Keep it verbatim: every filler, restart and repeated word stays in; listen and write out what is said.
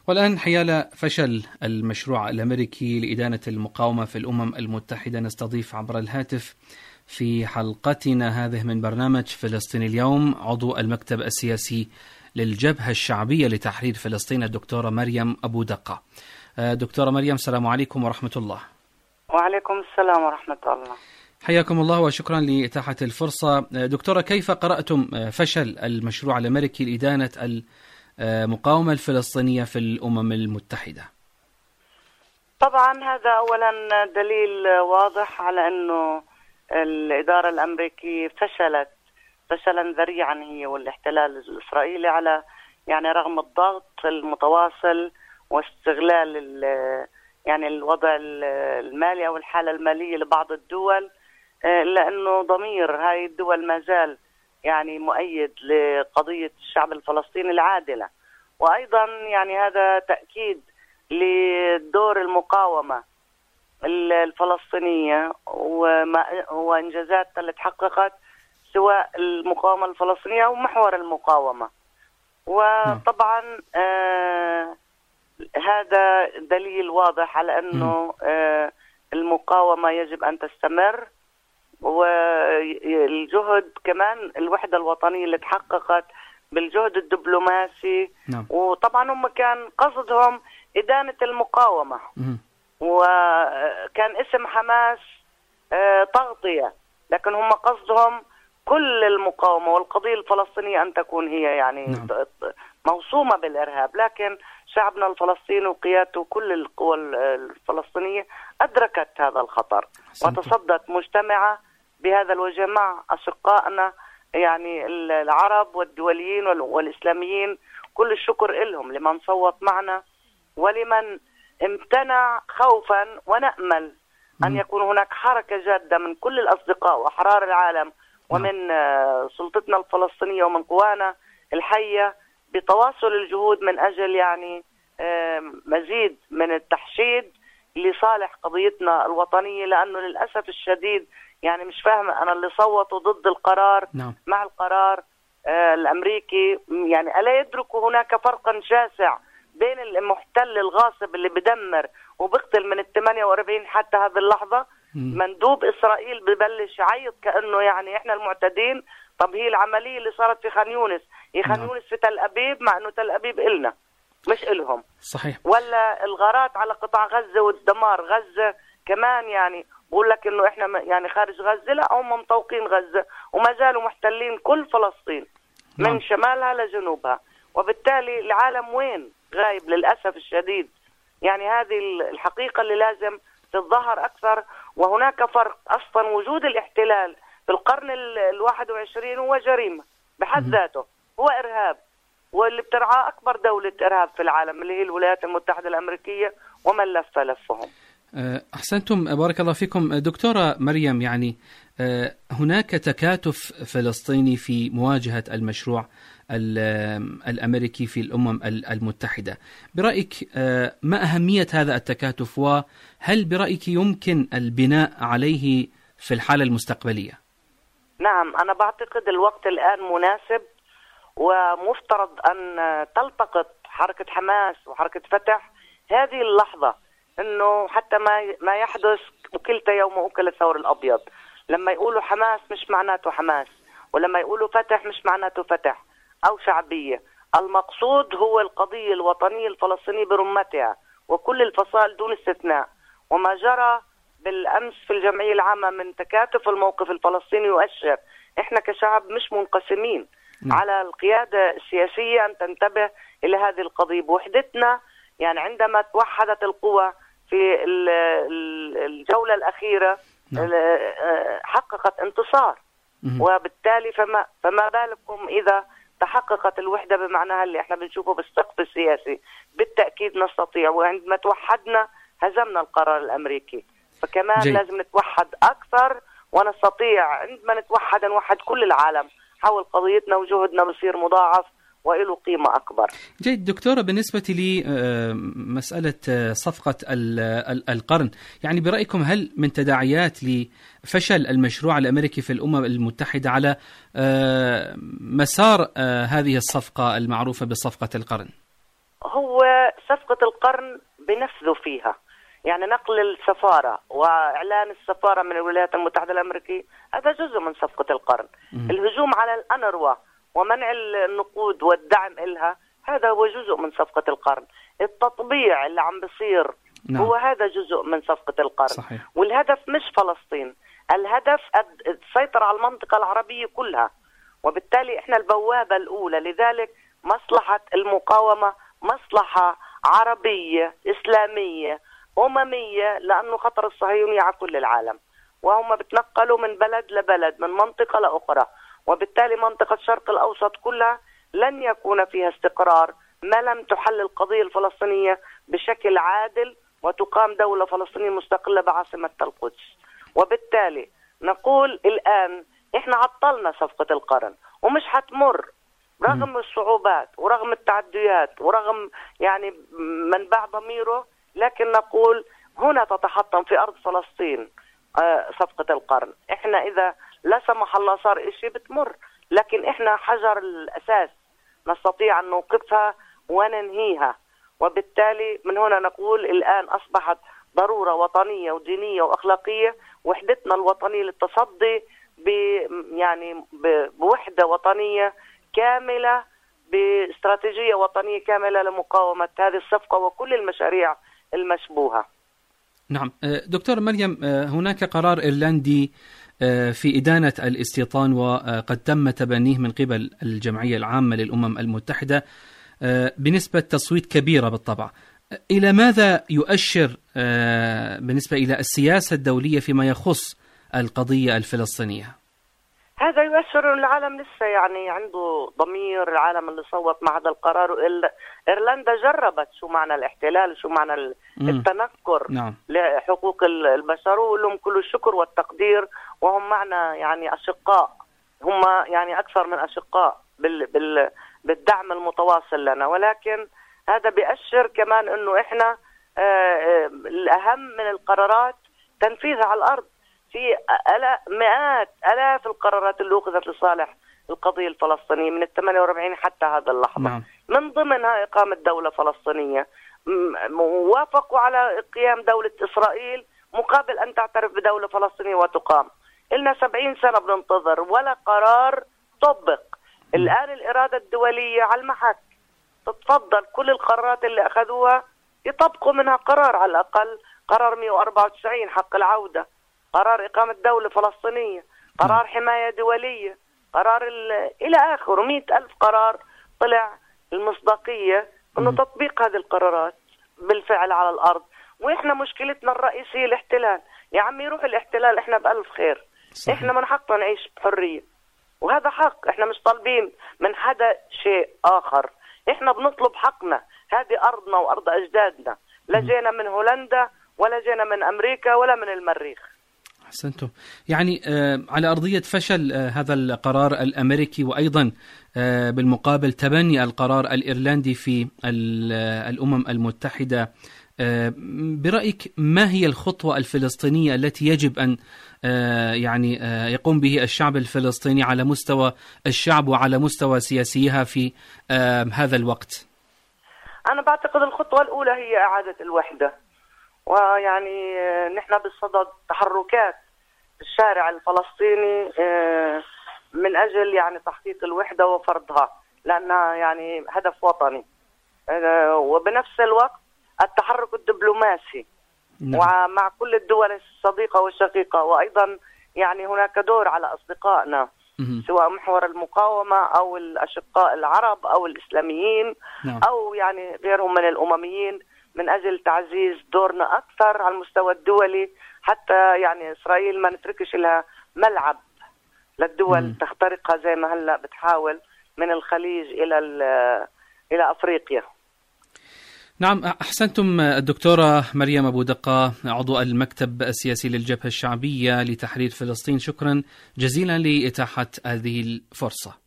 والآن حيال فشل المشروع الأمريكي لإدانة المقاومة في الأمم المتحدة، نستضيف عبر الهاتف في حلقتنا هذه من برنامج فلسطين اليوم عضو المكتب السياسي للجبهة الشعبية لتحرير فلسطين الدكتورة مريم أبو دقة. دكتورة مريم، السلام عليكم ورحمة الله. وعليكم السلام ورحمة الله. حياكم الله وشكرا لإتاحة الفرصة. دكتورة، كيف قرأتم فشل المشروع الأمريكي لإدانة المقاومة الفلسطينية في الأمم المتحدة؟ طبعا هذا أولا دليل واضح على أنه الإدارة الأمريكية فشلت فشلا ذريعا هي والاحتلال الإسرائيلي على يعني رغم الضغط المتواصل واستغلال يعني الوضع المالي أو الحالة المالية لبعض الدول، إلا أنه ضمير هاي الدول ما زال يعني مؤيد لقضية الشعب الفلسطيني العادلة. وأيضا يعني هذا تأكيد لدور المقاومة الفلسطينية وإنجازاتها اللي تحققت، سواء المقاومة الفلسطينية أو محور المقاومة. وطبعا آه هذا دليل واضح على أنه آه المقاومة يجب أن تستمر، والجهد كمان الوحدة الوطنية اللي تحققت بالجهد الدبلوماسي. نعم. وطبعا هم كان قصدهم إدانة المقاومة، وكان اسم حماس آه تغطية، لكن هم قصدهم كل المقاومة والقضية الفلسطينية أن تكون هي يعني نعم. موصومة بالإرهاب. لكن شعبنا الفلسطيني وقيادته كل القوى الفلسطينية أدركت هذا الخطر وتصدت مجتمعة بهذا الوجه مع أشقائنا يعني العرب والدوليين والإسلاميين. كل الشكر لهم لمن صوت معنا ولمن امتنع خوفا، ونأمل أن يكون هناك حركة جادة من كل الأصدقاء وأحرار العالم ومن سلطتنا الفلسطينية ومن قوانا الحية بتواصل الجهود من أجل يعني مزيد من التحشيد لصالح قضيتنا الوطنية. لأنه للأسف الشديد يعني مش فاهم أنا اللي صوتوا ضد القرار نعم. مع القرار الأمريكي، يعني ألا يدركوا هناك فرقا شاسع بين المحتل الغاصب اللي بدمر وبقتل من الثمانية وأربعين حتى هذه اللحظة. م. مندوب إسرائيل ببلش يعيط كأنه يعني إحنا المعتدين. طب هي العملية اللي صارت في خان يونس هي خان يونس في تل أبيب، مع أنه تل أبيب إلنا مش إلهم. صحيح. ولا الغارات على قطاع غزة والدمار غزة كمان، يعني بقول لك إنه إحنا يعني خارج غزة، لا هم مطوقين غزة وما زالوا محتلين كل فلسطين من نعم. شمالها لجنوبها. وبالتالي العالم وين غايب للأسف الشديد. يعني هذه الحقيقة اللي لازم تتظهر أكثر. وهناك فرق أصلا، وجود الاحتلال في القرن الواحد وعشرين هو جريمة بحد ذاته، هو إرهاب، واللي بترعاه أكبر دولة إرهاب في العالم اللي هي الولايات المتحدة الأمريكية ومن لف لفهم. أحسنتم، بارك الله فيكم. دكتورة مريم، يعني هناك تكاتف فلسطيني في مواجهة المشروع الأمريكي في الأمم المتحدة. برأيك ما أهمية هذا التكاتف، وهل برأيك يمكن البناء عليه في الحالة المستقبلية؟ نعم، أنا بعتقد الوقت الآن مناسب، ومفترض أن تلتقط حركة حماس وحركة فتح هذه اللحظة، إنه حتى ما ما يحدث وكلتا يوم أكل الثور الأبيض. لما يقولوا حماس مش معناته حماس، ولما يقولوا فتح مش معناته فتح أو شعبية. المقصود هو القضية الوطنية الفلسطينية برمتها وكل الفصائل دون استثناء. وما جرى بالأمس في الجمعية العامة من تكاتف الموقف الفلسطيني يؤشر إحنا كشعب مش منقسمين. م. على القيادة السياسية أن تنتبه إلى هذه القضية بوحدتنا. يعني عندما توحدت القوى في الجولة الأخيرة م. حققت انتصار. م. وبالتالي فما, فما بالكم إذا تحققت الوحدة بمعناها اللي احنا بنشوفه بالسقف السياسي. بالتأكيد نستطيع، وعندما توحدنا هزمنا القرار الأمريكي. فكمان جي. لازم نتوحد أكثر ونستطيع عندما نتوحد نوحد كل العالم حول قضيتنا، وجهدنا بصير مضاعف وإله قيمة أكبر. جيد دكتورة، بالنسبة لي مسألة صفقة القرن، يعني برأيكم هل من تداعيات لفشل المشروع الأمريكي في الأمم المتحدة على مسار هذه الصفقة المعروفة بصفقة القرن؟ هو صفقة القرن بنفذوا فيها، يعني نقل السفارة وإعلان السفارة من الولايات المتحدة الأمريكية هذا جزء من صفقة القرن. م. الهجوم على الأنروا ومنع النقود والدعم إلها هذا هو جزء من صفقة القرن. التطبيع اللي عم بصير نعم. هو هذا جزء من صفقة القرن. صحيح. والهدف مش فلسطين، الهدف السيطرة على المنطقة العربية كلها، وبالتالي إحنا البوابة الأولى. لذلك مصلحة المقاومة مصلحة عربية إسلامية أممية، لأنه خطر الصهيونية على كل العالم، وهم بتنقلوا من بلد لبلد من منطقة لأخرى، وبالتالي منطقة الشرق الأوسط كلها لن يكون فيها استقرار ما لم تحل القضية الفلسطينية بشكل عادل وتقام دولة فلسطينية مستقلة بعاصمة القدس. وبالتالي نقول الآن إحنا عطلنا صفقة القرن ومش هتمر رغم م. الصعوبات ورغم التعديات ورغم يعني منبع ضميره، لكن نقول هنا تتحطم في أرض فلسطين صفقة القرن. إحنا إذا لا سمح الله صار إشي بتمر، لكن إحنا حجر الأساس نستطيع أن نوقفها وننهيها. وبالتالي من هنا نقول الآن أصبحت ضرورة وطنية ودينية وأخلاقية وحدتنا الوطنية للتصدي ب يعني بوحدة وطنية كاملة، باستراتيجية وطنية كاملة لمقاومة هذه الصفقة وكل المشاريع المشبوهة. نعم دكتور مريم، هناك قرار إيرلندي في إدانة الاستيطان وقد تم تبنيه من قبل الجمعية العامة للأمم المتحدة بنسبة تصويت كبيرة بالطبع. إلى ماذا يؤشر بالنسبة إلى السياسة الدولية فيما يخص القضية الفلسطينية؟ هذا يؤشر أن العالم لسه يعني عنده ضمير، العالم اللي صوت مع هذا القرار. إيرلندا جربت شو معنى الاحتلال، شو معنى التنكر نعم. لحقوق البشر، ولهم كل الشكر والتقدير، وهم معنا يعني أشقاء، هم يعني أكثر من أشقاء بال بال بالدعم المتواصل لنا. ولكن هذا بيأشر كمان أنه إحنا الأهم من القرارات تنفيذها على الأرض. في مئات آلاف القرارات اللي أخذت لصالح القضية الفلسطينية من الثمانية وأربعين حتى هذا اللحظة نعم. من ضمنها إقامة دولة فلسطينية، وافقوا على قيام دولة إسرائيل مقابل أن تعترف بدولة فلسطينية وتقام. إلنا سبعين سنة بننتظر ولا قرار طبق. الآن الإرادة الدولية على المحك، تتفضل كل القرارات اللي أخذوها يطبقوا منها قرار، على الأقل قرار مئة وأربعة وتسعين حق العودة، قرار إقامة دولة فلسطينية، قرار حماية دولية، قرار إلى آخره. مئة ألف قرار طلع. المصداقية إنه تطبيق هذه القرارات بالفعل على الأرض. وإحنا مشكلتنا الرئيسية الاحتلال. يا عمي يروح الاحتلال، إحنا بألف خير. صحيح. إحنا من حقنا نعيش بحرية، وهذا حق. إحنا مش طالبين من حدا شيء آخر، إحنا بنطلب حقنا. هذه أرضنا وأرض أجدادنا، لا جينا من هولندا ولا جينا من أمريكا ولا من المريخ. أحسنتم. يعني على أرضية فشل هذا القرار الأمريكي، وأيضا بالمقابل تبني القرار الإيرلندي في الأمم المتحدة، برأيك ما هي الخطوة الفلسطينية التي يجب أن يعني يقوم به الشعب الفلسطيني على مستوى الشعب وعلى مستوى سياسيها في هذا الوقت؟ أنا بعتقد الخطوة الأولى هي إعادة الوحدة، ويعني نحن بصدد تحركات الشارع الفلسطيني من أجل يعني تحقيق الوحدة وفرضها، لأنها يعني هدف وطني. وبنفس الوقت التحرك الدبلوماسي نعم. ومع كل الدول الصديقة والشقيقة، وأيضا يعني هناك دور على أصدقائنا م- سواء محور المقاومة أو الأشقاء العرب أو الإسلاميين نعم. أو يعني غيرهم من الأمميين، من أجل تعزيز دورنا أكثر على المستوى الدولي، حتى يعني إسرائيل ما نتركش لها ملعب للدول م- تخترقها زي ما هلأ بتحاول من الخليج إلى إلى أفريقيا. نعم أحسنتم. الدكتورة مريم أبو دقة، عضو المكتب السياسي للجبهة الشعبية لتحرير فلسطين، شكرا جزيلا لإتاحة هذه الفرصة.